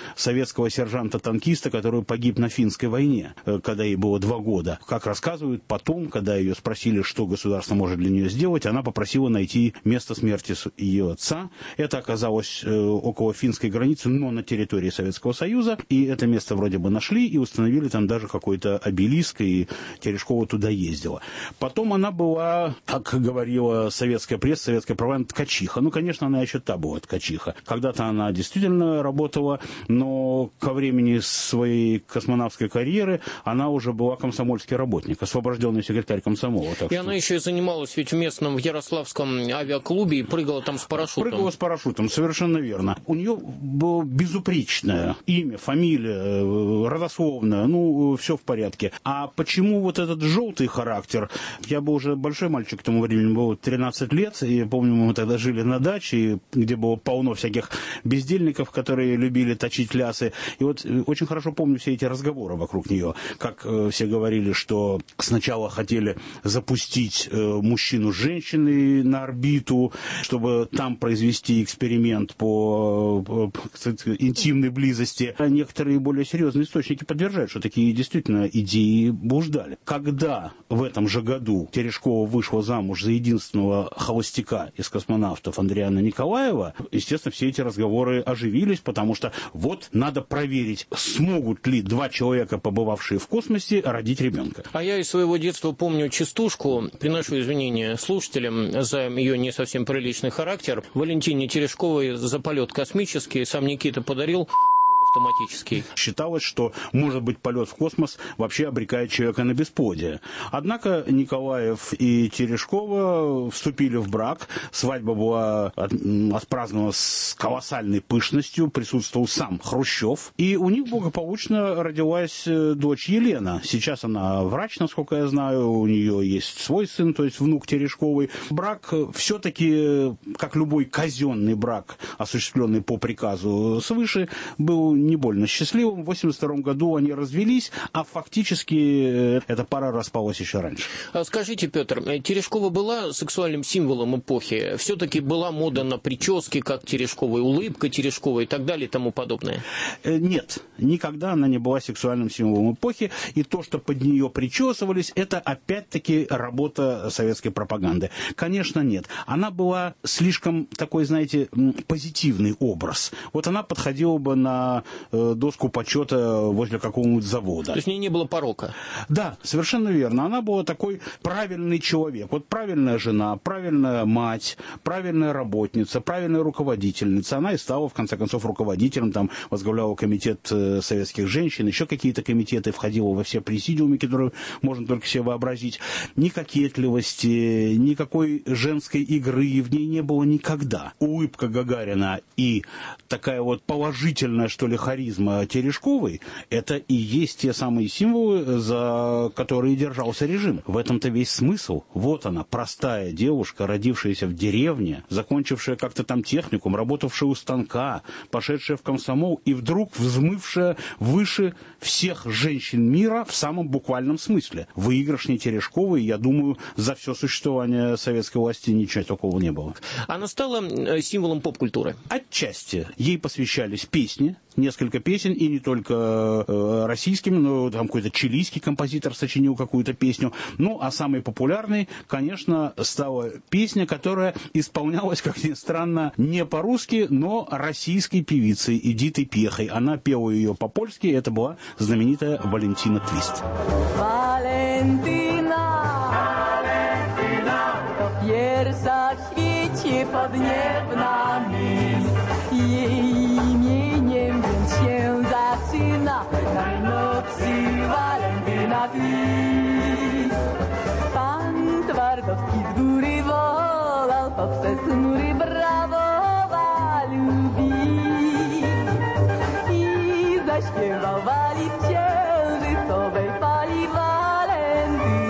советского сержанта-танкиста, который погиб на финской войне, когда ей было два года. Как рассказывают, потом, когда ее спросили, что государство может для нее сделать, она попросила найти место смерти ее отца. Это оказалось около финской границы, но на территории Советского Союза. И это место вроде бы нашли и установили там даже какой-то обелиск, и Терешкова туда ездила. Потом она была, как говорила советская пресса, советская пропаганда, ткачиха. Ну, конечно, она еще та была ткачиха. Когда-то она действительно работала, но ко времени своей космонавтской карьеры она уже была комсомольский работник, освобожденный секретарь комсомола. Так и что... она еще и занималась ведь в местном в Ярославском авиаклубе и прыгала там с парашютом. Прыгала с парашютом, совершенно верно. У нее было безупречное имя, фамилия, родословная, ну, все в порядке. А почему вот этот желтый характер? Я был уже большой мальчик к тому времени, было тринадцать лет, и помню, мы тогда жили на даче, где было полно всяких бездельников, которые любили точить лясы. И вот очень хорошо помню все эти разговоры вокруг нее, как э, все говорили, что сначала хотели запустить э, мужчину с женщиной на орбиту, чтобы там произвести эксперимент по, по, по интимной близости. А некоторые более серьезные источники подтверждают, что такие действительно идеи блуждали. Когда в этом же году Терешкова вышла замуж за единственного холостяка из космонавтов Андриана Николаева, естественно, все эти разговоры оживились, потому что вот надо проверить, смогут ли два человека, побывавшие в космосе, родить ребенка. А я из своего детства помню частушку, приношу извинения слушателям за ее не совсем приличный характер. Валентине Терешковой за полет космический сам Никита подарил автоматический. Считалось, что, может быть, полет в космос вообще обрекает человека на бесплодие. Однако Николаев и Терешкова вступили в брак. Свадьба была отпразднована с колоссальной пышностью. Присутствовал сам Хрущев. И у них благополучно родилась дочь Елена. Сейчас она врач, насколько я знаю. У нее есть свой сын, то есть внук Терешковой. Брак все-таки, как любой казенный брак, осуществленный по приказу свыше, был не больно счастливым. В восемьдесят втором году они развелись, а фактически эта пара распалась еще раньше. Скажите, Петр, Терешкова была сексуальным символом эпохи? Все-таки была мода на прически, как Терешкова, улыбка Терешкова и так далее и тому подобное? Нет, никогда она не была сексуальным символом эпохи, и то, что под нее причесывались, это опять-таки работа советской пропаганды. Конечно, нет. Она была слишком такой, знаете, позитивный образ. Вот она подходила бы на доску почета возле какого-нибудь завода. То есть в ней не было порока? Да, совершенно верно. Она была такой правильный человек. Вот правильная жена, правильная мать, правильная работница, правильная руководительница. Она и стала, в конце концов, руководителем, там, возглавляла комитет советских женщин, еще какие-то комитеты, входила во все президиумы, которые можно только себе вообразить. Ни кокетливости, никакой женской игры в ней не было никогда. Улыбка Гагарина и такая вот положительная, что ли, харизма Терешковой, это и есть те самые символы, за которые держался режим. В этом-то весь смысл. Вот она, простая девушка, родившаяся в деревне, закончившая как-то там техникум, работавшая у станка, пошедшая в комсомол и вдруг взмывшая выше всех женщин мира в самом буквальном смысле. Выигрышней Терешковой, я думаю, за все существование советской власти ничего такого не было. Она стала символом поп-культуры? Отчасти. Ей посвящались песни, несколько песен, и не только э, российскими, но там какой-то чилийский композитор сочинил какую-то песню. Ну, а самой популярной, конечно, стала песня, которая исполнялась, как ни странно, не по-русски, но российской певицей Эдитой Пьехой. Она пела ее по-польски, это была знаменитая Валентина Твист. Pan Twardowski z góry wolał poprzez chmury brawować lubi i zaśpiewali w księżycowej fali Walentyna.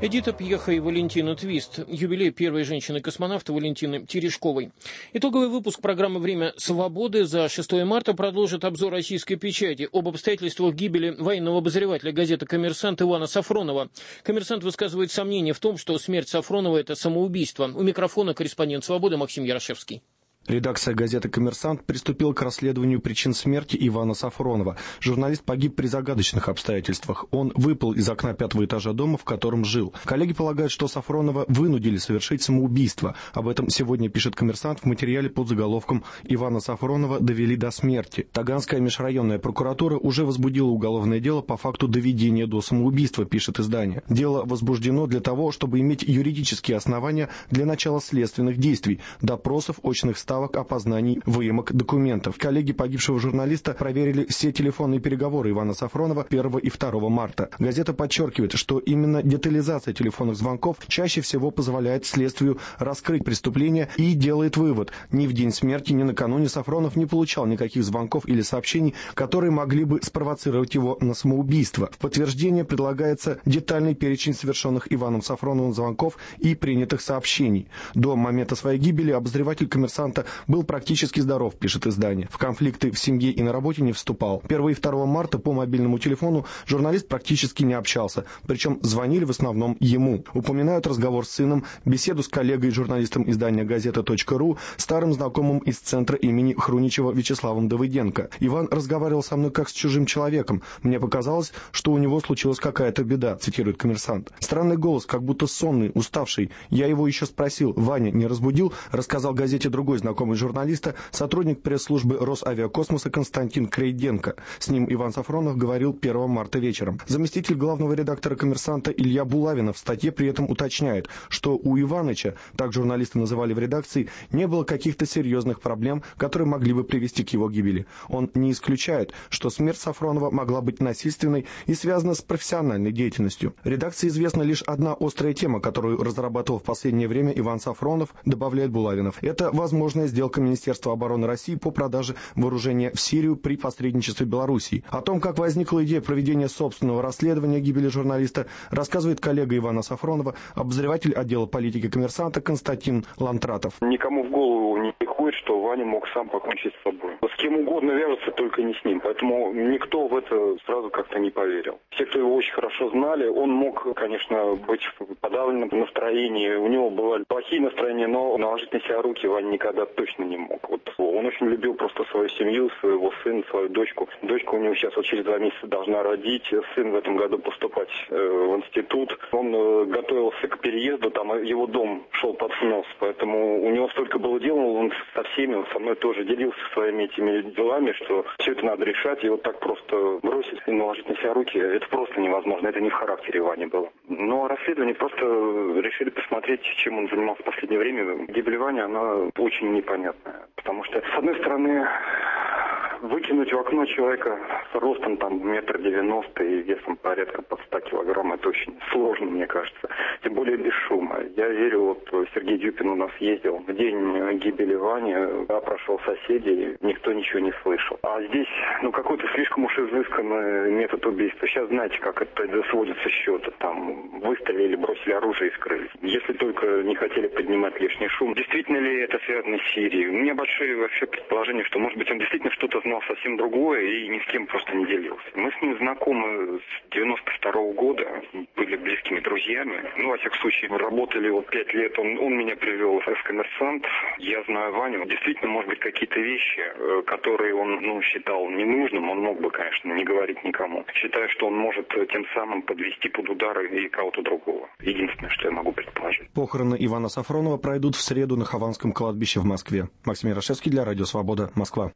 Эдита Пьеха и Валентина Твист. Юбилей первой женщины-космонавта Валентины Терешковой. Итоговый выпуск программы «Время свободы» за шестое марта продолжит обзор российской печати об обстоятельствах гибели военного обозревателя газеты «Коммерсант» Ивана Сафронова. «Коммерсант» высказывает сомнение в том, что смерть Сафронова – это самоубийство. У микрофона корреспондент «Свободы» Максим Ярошевский. Редакция газеты «Коммерсант» приступила к расследованию причин смерти Ивана Сафронова. Журналист погиб при загадочных обстоятельствах. Он выпал из окна пятого этажа дома, в котором жил. Коллеги полагают, что Сафронова вынудили совершить самоубийство. Об этом сегодня пишет «Коммерсант» в материале под заголовком «Ивана Сафронова довели до смерти». Таганская межрайонная прокуратура уже возбудила уголовное дело по факту доведения до самоубийства, пишет издание. Дело возбуждено для того, чтобы иметь юридические основания для начала следственных действий, допросов, очных ставок, опознаний, выемок документов. Коллеги погибшего журналиста проверили все телефонные переговоры Ивана Сафронова первого и второго марта. Газета подчеркивает, что именно детализация телефонных звонков чаще всего позволяет следствию раскрыть преступление и делает вывод: ни в день смерти, ни накануне Сафронов не получал никаких звонков или сообщений, которые могли бы спровоцировать его на самоубийство. В подтверждение предлагается детальный перечень совершенных Иваном Сафроновым звонков и принятых сообщений. До момента своей гибели обозреватель «Коммерсанта» был практически здоров, пишет издание. В конфликты в семье и на работе не вступал. первого и второго марта по мобильному телефону журналист практически не общался, причем звонили в основном ему. Упоминают разговор с сыном, беседу с коллегой, журналистом издания газета.ру, старым знакомым из центра имени Хруничева Вячеславом Давыденко. Иван разговаривал со мной как с чужим человеком. Мне показалось, что у него случилась какая-то беда, цитирует «Коммерсант». Странный голос, как будто сонный, уставший. Я его еще спросил: «Ваня не разбудил?» Рассказал газете другой знакомый журналиста, сотрудник пресс-службы Росавиакосмоса Константин Крейденко. С ним Иван Сафронов говорил первого марта вечером. Заместитель главного редактора «Коммерсанта» Илья Булавинов в статье при этом уточняет, что у Иваныча, так журналисты называли в редакции, не было каких-то серьезных проблем, которые могли бы привести к его гибели. Он не исключает, что смерть Сафронова могла быть насильственной и связана с профессиональной деятельностью. Редакции известна лишь одна острая тема, которую разрабатывал в последнее время Иван Сафронов, добавляет Булавинов. Это возможная сделка Министерства обороны России по продаже вооружения в Сирию при посредничестве Белоруссии. О том, как возникла идея проведения собственного расследования гибели журналиста, рассказывает коллега Ивана Сафронова, обозреватель отдела политики «Коммерсанта» Константин Лантратов. Никому в голову не приходит, что Ваня мог сам покончить с собой. С кем угодно вяжется, только не с ним. Поэтому никто в это сразу как-то не поверил. Все, кто его очень хорошо знали, он мог, конечно, быть в подавленном настроении. У него бывали плохие настроения, но наложить на себя руки Ваня никогда точно не мог. Вот он очень любил просто свою семью, своего сына, свою дочку. Дочка у него сейчас вот через два месяца должна родить. Сын в этом году поступать э, в институт. Он э, готовился к переезду, там его дом шел под снос. Поэтому у него столько было дел, он со всеми, он со мной тоже делился своими этими делами, что все это надо решать. И вот так просто бросить и наложить на себя руки, это просто невозможно. Это не в характере Вани было. Но расследование просто решили посмотреть, чем он занимался в последнее время. Гибель Вани, она очень непонятная. Потому что, с одной стороны, выкинуть в окно человека с ростом там метр девяносто и весом порядка под сто килограмм, это очень сложно, мне кажется. Тем более без шума. Я верю, вот Сергей Дюпин у нас ездил в день гибели Вани, опрашивал соседей, никто ничего не слышал. А здесь, ну, какой-то слишком уж изысканный метод убийства. Сейчас знаете, как это сводится счеты. Там выстрелили, бросили оружие и скрылись. Если только не хотели поднимать лишний шум. Действительно ли это связано с Сирией? У меня большое вообще предположение, что, может быть, он действительно что-то знал совсем другое и ни с кем просто не делился. Мы с ним знакомы с девяносто второго года, были близкими друзьями. Ну, во всяком случае, работали вот пять лет. Он, он меня привел в «Коммерсант». Я знаю Ваню. Действительно, может быть, какие-то вещи, которые он, ну, считал ненужным, он мог бы, конечно, не говорить никому. Считаю, что он может тем самым подвести под удары и кого-то другого. Единственное, что я могу предположить. Похороны Ивана Сафронова пройдут в среду на Хованском кладбище в Москве. Максим Ярошевский для Радио Свобода, Москва.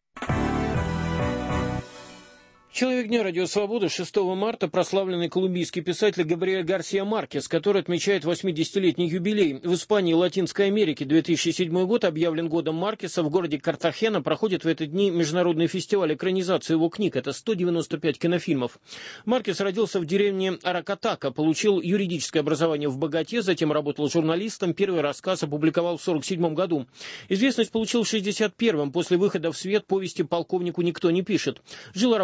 Человек дня «Радио Свобода» шестого марта прославленный колумбийский писатель Габриэль Гарсия Маркес, который отмечает восьмидесятилетний юбилей. В Испании и Латинской Америке две тысячи седьмой год объявлен годом Маркеса. В городе Картахена проходит в эти дни международный фестиваль экранизации его книг. Это сто девяносто пять кинофильмов. Маркес родился в деревне Аракатака, получил юридическое образование в Боготе, затем работал журналистом. Первый рассказ опубликовал в сорок седьмом году. Известность получил в шестьдесят первом, после выхода в свет повести «Полковнику никто не пишет». Жил и работал на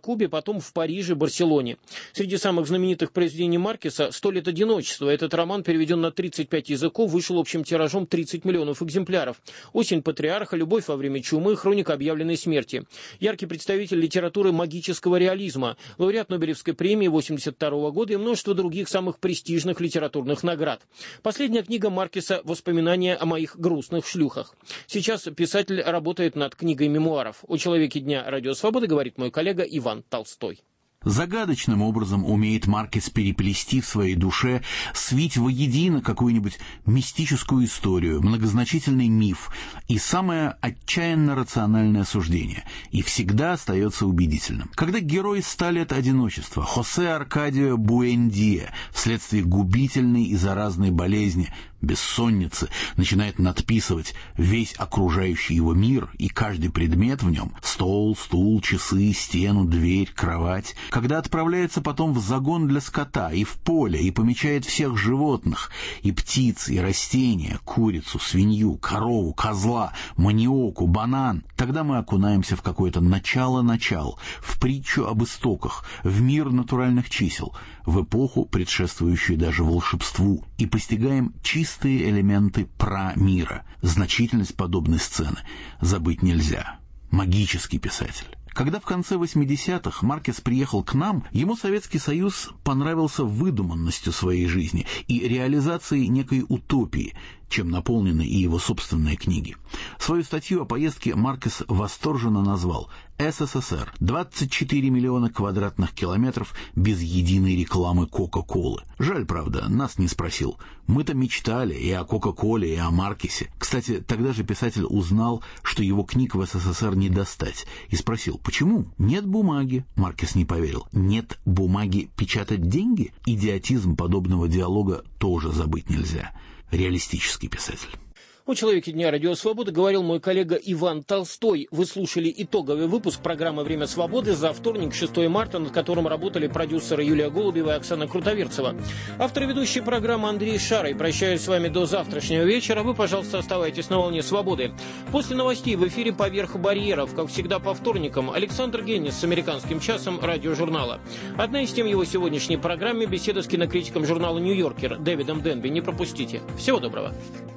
Кубе, потом в Париже, Барселоне. Среди самых знаменитых произведений Маркеса «Сто лет одиночества». Этот роман переведен на тридцать пять языков, вышел общим тиражом тридцать миллионов экземпляров. «Осень патриарха», «Любовь во время чумы», «Хроника объявленной смерти». Яркий представитель литературы магического реализма, лауреат Нобелевской премии восемьдесят второго года и множество других самых престижных литературных наград. Последняя книга Маркеса «Воспоминания о моих грустных шлюхах». Сейчас писатель работает над книгой мемуаров. О человеке дня «Радио Свободы» говорит мой коллега Иван Толстой. Загадочным образом умеет Маркес переплести в своей душе, свить воедино какую-нибудь мистическую историю, многозначительный миф и самое отчаянно рациональное суждение, и всегда остается убедительным. Когда герой «Ста лет одиночества» Хосе Аркадио Буэндиа вследствие губительной и заразной болезни, бессонницы, начинает надписывать весь окружающий его мир и каждый предмет в нем — стол, стул, часы, стену, дверь, кровать. Когда отправляется потом в загон для скота и в поле и помечает всех животных, и птиц, и растения, курицу, свинью, корову, козла, маниоку, банан, тогда мы окунаемся в какое-то начало-начал, в притчу об истоках, в мир натуральных чисел, в эпоху, предшествующую даже волшебству, и постигаем чистые элементы пра-мира. Значительность подобной сцены забыть нельзя. Магический писатель. Когда в конце восьмидесятых Маркес приехал к нам, ему Советский Союз понравился выдуманностью своей жизни и реализацией некой утопии, чем наполнены и его собственные книги. Свою статью о поездке Маркес восторженно назвал «СССР. двадцать четыре миллиона квадратных километров без единой рекламы Кока-Колы». Жаль, правда, нас не спросил. Мы-то мечтали и о Кока-Коле, и о Маркесе. Кстати, тогда же писатель узнал, что его книг в СССР не достать, и спросил, почему? Нет бумаги. Маркес не поверил. Нет бумаги печатать деньги? Идиотизм подобного диалога тоже забыть нельзя. Реалистический писатель. О человеке дня «Радио Свободы» говорил мой коллега Иван Толстой. Вы слушали итоговый выпуск программы «Время свободы» за вторник, шестого марта, над которым работали продюсеры Юлия Голубева и Оксана Крутоверцева. Автор и ведущий программы Андрей Шарой. Прощаюсь с вами до завтрашнего вечера. Вы, пожалуйста, оставайтесь на волне свободы. После новостей в эфире «Поверх барьеров», как всегда по вторникам, Александр Генис с «Американским часом» радиожурнала. Одна из тем его сегодняшней программы — беседа с кинокритиком журнала «Нью-Йоркер» Дэвидом Денби. Не пропустите. Всего доброго.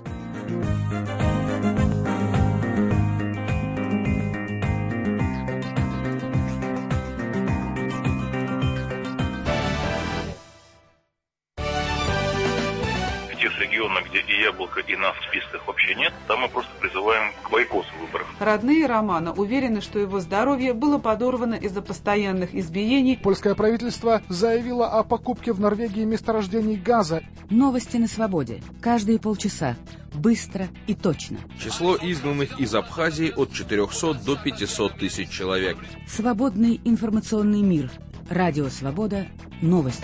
Регионах, где и Яблоко, и нас в списках вообще нет, там мы просто призываем к бойкоту выборов. Родные Романа уверены, что его здоровье было подорвано из-за постоянных избиений. Польское правительство заявило о покупке в Норвегии месторождений газа. Новости на свободе. Каждые полчаса. Быстро и точно. Число изгнанных из Абхазии от четырехсот до пятисот тысяч человек. Свободный информационный мир. Радио Свобода. Новости.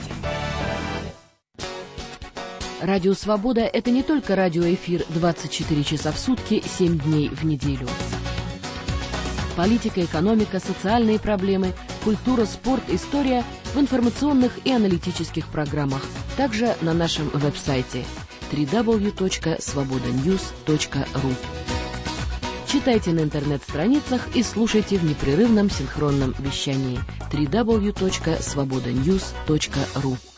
Радио Свобода – это не только радиоэфир двадцать четыре часа в сутки, семь дней в неделю. Политика, экономика, социальные проблемы, культура, спорт, история в информационных и аналитических программах. Также на нашем веб-сайте дабл ю дабл ю дабл ю точка свобода ньюс точка ру. Читайте на интернет-страницах и слушайте в непрерывном синхронном вещании дабл ю дабл ю дабл ю точка свобода ньюс точка ру.